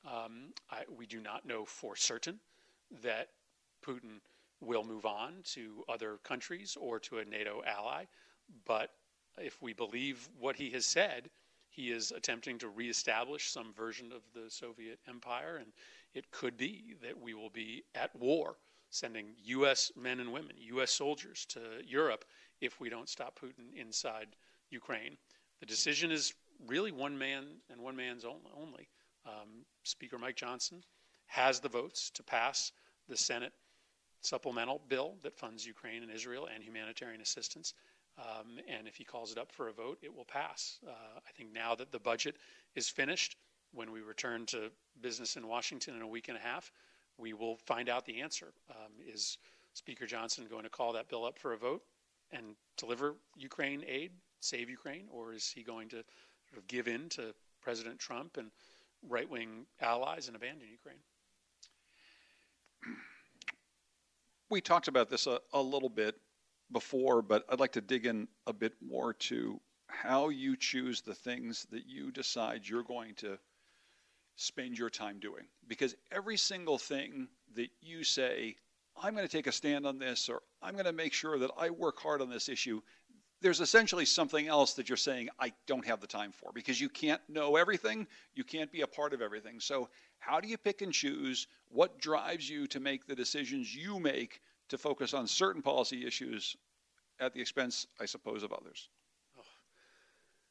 We do not know for certain that Putin will move on to other countries or to a NATO ally, but if we believe what he has said, he is attempting to reestablish some version of the Soviet empire, and it could be that we will be at war, sending U.S. men and women, U.S. soldiers to Europe if we don't stop Putin inside Ukraine. The decision is really one man and one man's only. Speaker Mike Johnson has the votes to pass the Senate supplemental bill that funds Ukraine and Israel and humanitarian assistance. And if he calls it up for a vote, it will pass. I think now that the budget is finished, when we return to business in Washington in a week and a half, we will find out the answer. Is Speaker Johnson going to call that bill up for a vote and deliver Ukraine aid, save Ukraine, or is he going to sort of give in to President Trump and right-wing allies and abandon Ukraine? We talked about this a little bit before, but I'd like to dig in a bit more to how you choose the things that you decide you're going to spend your time doing. Because every single thing that you say, I'm going to take a stand on this, or I'm going to make sure that I work hard on this issue, there's essentially something else that you're saying I don't have the time for, because you can't know everything, you can't be a part of everything. So how do you pick and choose? What drives you to make the decisions you make to focus on certain policy issues at the expense, I suppose, of others? Oh,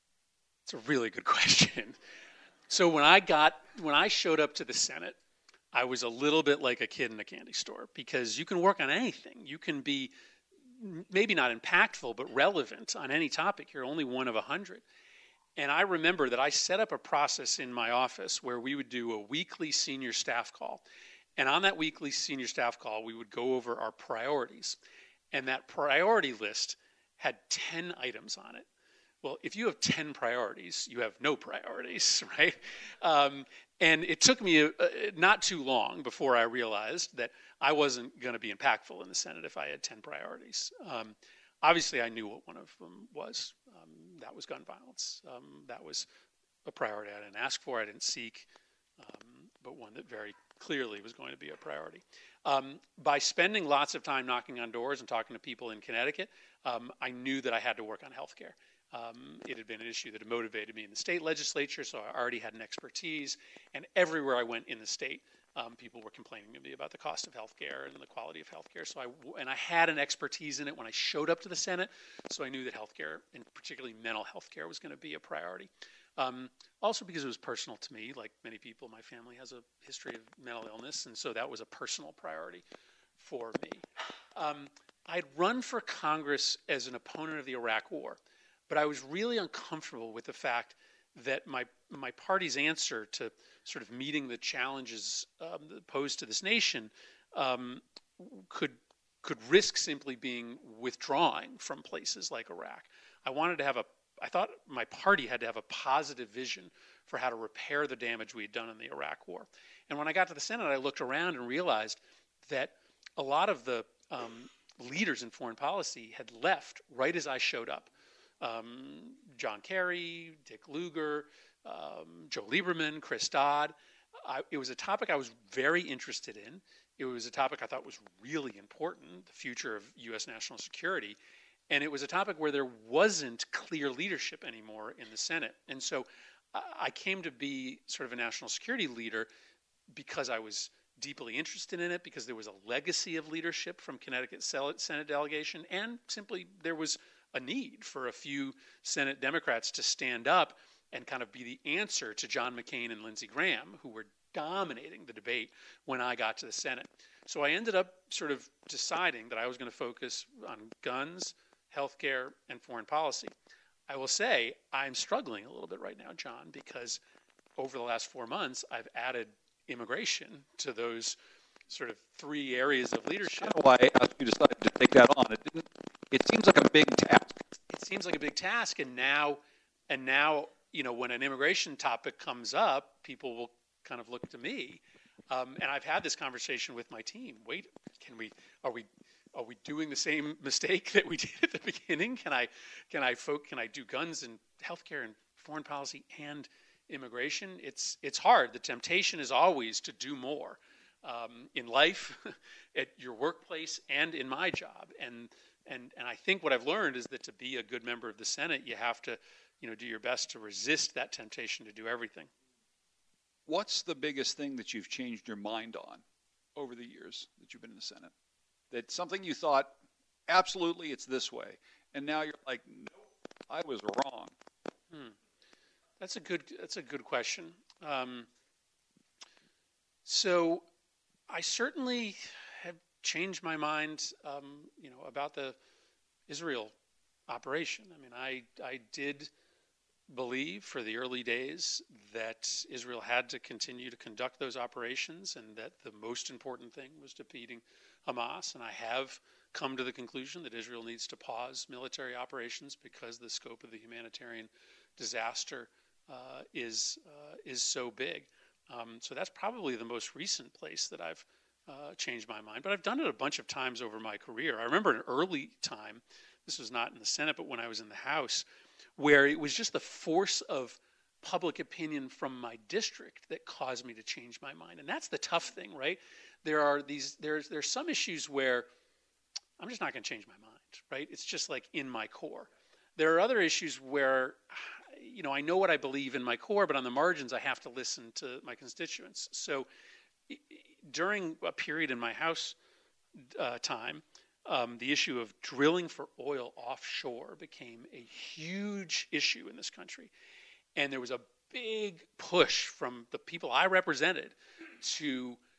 it's a really good question. So when I showed up to the Senate, I was a little bit like a kid in a candy store, because you can work on anything. You can be maybe not impactful, but relevant on any topic. You're only one of 100. And I remember that I set up a process in my office where we would do a weekly senior staff call. And on that weekly senior staff call, we would go over our priorities. And that priority list had 10 items on it. Well, if you have 10 priorities, you have no priorities, right? And it took me not too long before I realized that I wasn't going to be impactful in the Senate if I had 10 priorities. Obviously, I knew what one of them was. That was gun violence. That was a priority I didn't ask for, I didn't seek, but one that very clearly was going to be a priority. By spending lots of time knocking on doors and talking to people in Connecticut, I knew that I had to work on healthcare. It had been an issue that had motivated me in the state legislature, so I already had an expertise. And everywhere I went in the state, people were complaining to me about the cost of healthcare and the quality of healthcare. So I had an expertise in it when I showed up to the Senate, so I knew that healthcare, and particularly mental health care, was going to be a priority. Also because it was personal to me. Like many people, my family has a history of mental illness, and so that was a personal priority for me. I'd run for Congress as an opponent of the Iraq War, but I was really uncomfortable with the fact that my party's answer to sort of meeting the challenges posed to this nation could risk simply being withdrawing from places like Iraq. I thought my party had to have a positive vision for how to repair the damage we had done in the Iraq War. And when I got to the Senate, I looked around and realized that a lot of the leaders in foreign policy had left right as I showed up. John Kerry, Dick Lugar, Joe Lieberman, Chris Dodd. It was a topic I was very interested in. It was a topic I thought was really important, the future of U.S. national security. And it was a topic where there wasn't clear leadership anymore in the Senate. And so I came to be sort of a national security leader because I was deeply interested in it, because there was a legacy of leadership from Connecticut Senate delegation, and simply there was a need for a few Senate Democrats to stand up and kind of be the answer to John McCain and Lindsey Graham, who were dominating the debate when I got to the Senate. So I ended up sort of deciding that I was going to focus on guns, healthcare, and foreign policy. I will say I'm struggling a little bit right now, John, because over the last 4 months, I've added immigration to those sort of 3 areas of leadership. That's why you decided to take that on. It seems like a big task. It seems like a big task, and now, you know, when an immigration topic comes up, people will kind of look to me. And I've had this conversation with my team. Wait, are we doing the same mistake that we did at the beginning? Can I do guns and healthcare and foreign policy and immigration? It's hard. The temptation is always to do more in life, at your workplace, and in my job. And I think what I've learned is that to be a good member of the Senate, you have to, you know, do your best to resist that temptation to do everything. What's the biggest thing that you've changed your mind on over the years that you've been in the Senate? That's something you thought, absolutely, it's this way, and now you're like, nope, I was wrong. That's a good question. So I certainly have changed my mind, about the Israel operation. I mean, I did believe for the early days that Israel had to continue to conduct those operations, and that the most important thing was defeating Hamas. And I have come to the conclusion that Israel needs to pause military operations because the scope of the humanitarian disaster is so big. So that's probably the most recent place that I've changed my mind. But I've done it a bunch of times over my career. I remember an early time, this was not in the Senate, but when I was in the House, where it was just the force of public opinion from my district that caused me to change my mind. And that's the tough thing, right? There's some issues where I'm just not going to change my mind, right? It's just like in my core. There are other issues where, you know, I know what I believe in my core, but on the margins, I have to listen to my constituents. So during a period in my House time, the issue of drilling for oil offshore became a huge issue in this country. And there was a big push from the people I represented to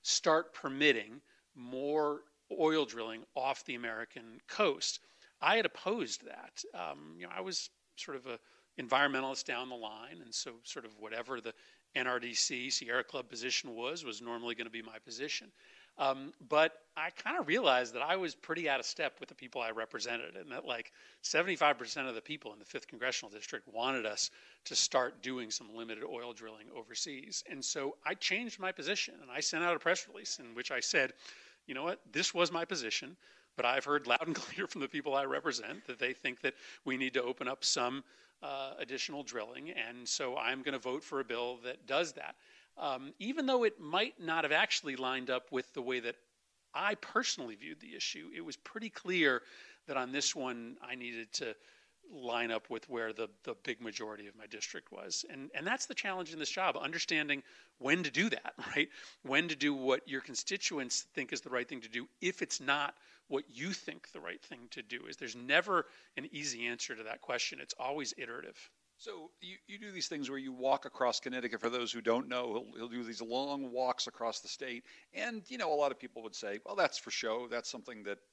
start permitting more oil drilling off the American coast. I had opposed that. I was sort of a environmentalist down the line, and so sort of whatever the NRDC Sierra Club position was normally going to be my position. But I kind of realized that I was pretty out of step with the people I represented, and that like 75% of the people in the 5th Congressional District wanted us to start doing some limited oil drilling overseas. And so I changed my position, and I sent out a press release in which I said, you know what, this was my position, but I've heard loud and clear from the people I represent that they think that we need to open up some additional drilling, and so I'm going to vote for a bill that does that. Even though it might not have actually lined up with the way that I personally viewed the issue, it was pretty clear that on this one I needed to line up with where the big majority of my district was. And that's the challenge in this job, understanding when to do that, right? When to do what your constituents think is the right thing to do if it's not what you think the right thing to do is. There's never an easy answer to that question. It's always iterative. So you do these things where you walk across Connecticut. For those who don't know, he'll do these long walks across the state. And, a lot of people would say, well, that's for show. That's something that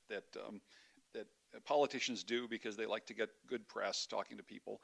politicians do because they like to get good press talking to people.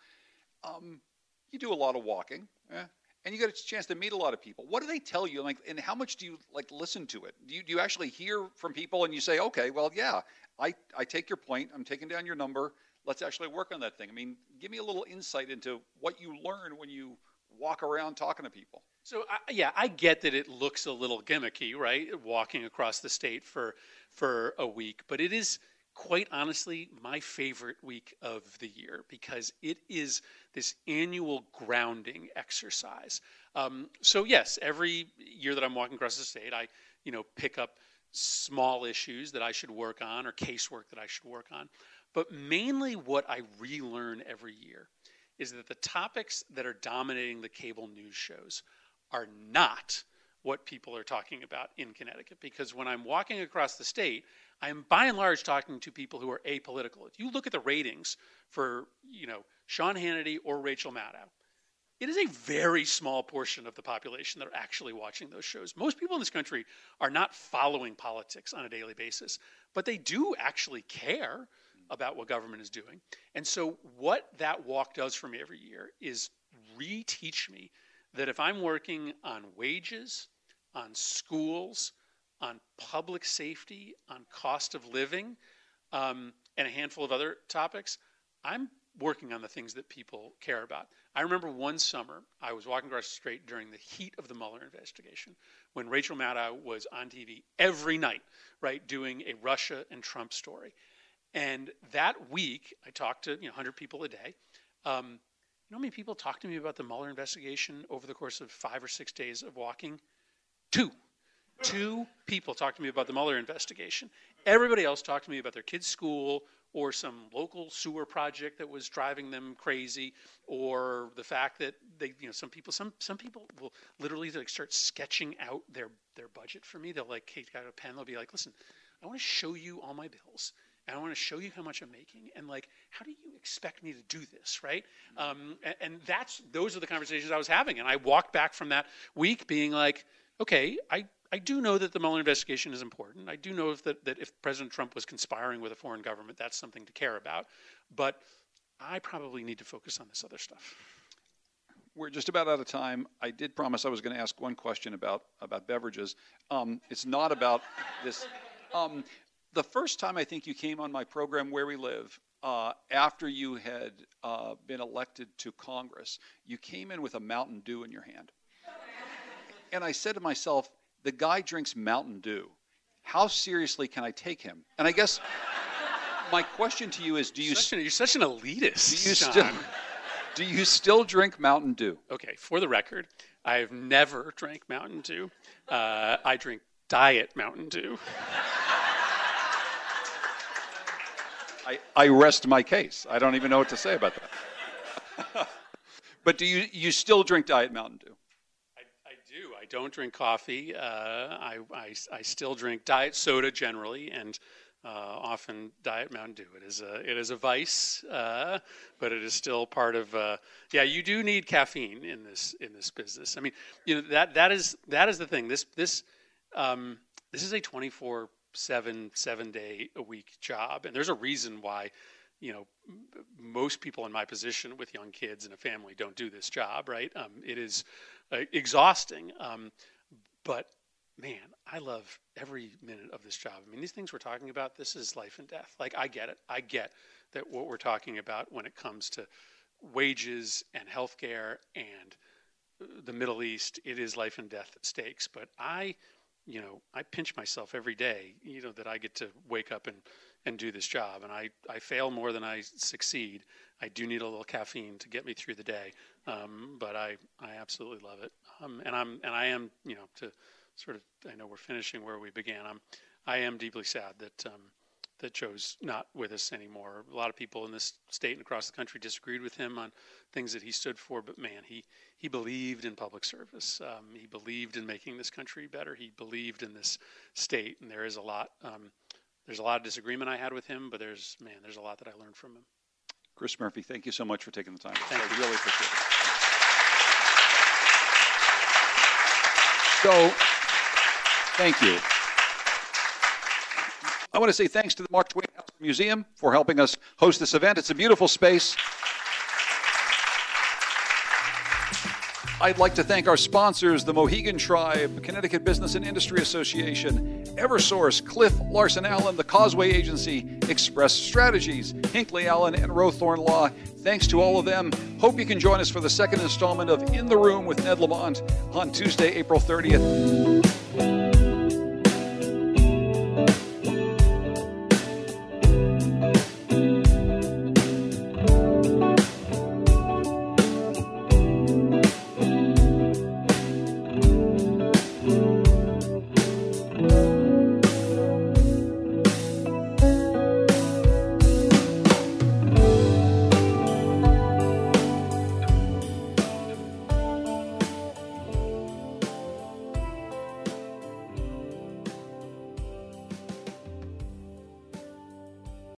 You do a lot of walking, and you get a chance to meet a lot of people. What do they tell you? And how much do you listen to it? Do you actually hear from people and you say, okay, well, yeah, I take your point. I'm taking down your number. Let's actually work on that thing. Give me a little insight into what you learn when you walk around talking to people. So, I get that it looks a little gimmicky, right? Walking across the state for a week, but it is quite honestly my favorite week of the year because it is this annual grounding exercise. So yes, every year that I'm walking across the state, I, pick up small issues that I should work on or casework that I should work on. But mainly what I relearn every year is that the topics that are dominating the cable news shows are not what people are talking about in Connecticut. Because when I'm walking across the state, I'm by and large talking to people who are apolitical. If you look at the ratings for, Sean Hannity or Rachel Maddow, it is a very small portion of the population that are actually watching those shows. Most people in this country are not following politics on a daily basis, but they do actually care about what government is doing. And so what that walk does for me every year is reteach me that if I'm working on wages, on schools, on public safety, on cost of living, and a handful of other topics, I'm working on the things that people care about. I remember one summer, I was walking across the street during the heat of the Mueller investigation when Rachel Maddow was on TV every night, right, doing a Russia and Trump story. And that week, I talked to 100 people a day. You know how many people talked to me about the Mueller investigation over the course of 5 or 6 days of walking? Two people talked to me about the Mueller investigation. Everybody else talked to me about their kids' school or some local sewer project that was driving them crazy, or the fact that they, some people will literally start sketching out their budget for me. They'll take out a pen. They'll be like, "Listen, I want to show you all my bills. And I want to show you how much I'm making, and how do you expect me to do this, right?" And those are the conversations I was having, and I walked back from that week being like, okay, I do know that the Mueller investigation is important. I do know that if President Trump was conspiring with a foreign government, that's something to care about, but I probably need to focus on this other stuff. We're just about out of time. I did promise I was going to ask one question about beverages. It's not about this. The first time I think you came on my program, Where We Live, after you had been elected to Congress, you came in with a Mountain Dew in your hand. And I said to myself, the guy drinks Mountain Dew. How seriously can I take him? And I guess my question to you is, you're such an elitist, do you still drink Mountain Dew? Okay, for the record, I've never drank Mountain Dew. I drink Diet Mountain Dew. I rest my case. I don't even know what to say about that. But do you still drink Diet Mountain Dew? I do. I don't drink coffee. I still drink diet soda generally, and often Diet Mountain Dew. It is a vice, but it is still part of. You do need caffeine in this business. I mean, that is the thing. This This is a 24/7, 7-day-a-week job. And there's a reason why, most people in my position with young kids and a family don't do this job, right? It is exhausting. But man, I love every minute of this job. I mean, these things we're talking about, this is life and death. Like, I get it. I get that what we're talking about when it comes to wages and healthcare and the Middle East, it is life and death stakes. But I pinch myself every day, that I get to wake up and do this job. And I fail more than I succeed. I do need a little caffeine to get me through the day. But I absolutely love it. And I am, to sort of, I know we're finishing where we began. I am deeply sad that Joe's not with us anymore. A lot of people in this state and across the country disagreed with him on things that he stood for, but man, he believed in public service. He believed in making this country better. He believed in this state, and there's a lot of disagreement I had with him, but there's a lot that I learned from him. Chris Murphy, thank you so much for taking the time. Thank you. I really appreciate it. So, thank you. I want to say thanks to the Mark Twain House Museum for helping us host this event. It's a beautiful space. I'd like to thank our sponsors, the Mohegan Tribe, Connecticut Business and Industry Association, Eversource, Cliff Larson Allen, the Causeway Agency, Express Strategies, Hinckley Allen, and Rowthorne Law. Thanks to all of them. Hope you can join us for the second installment of In the Room with Ned Lamont on Tuesday, April 30th.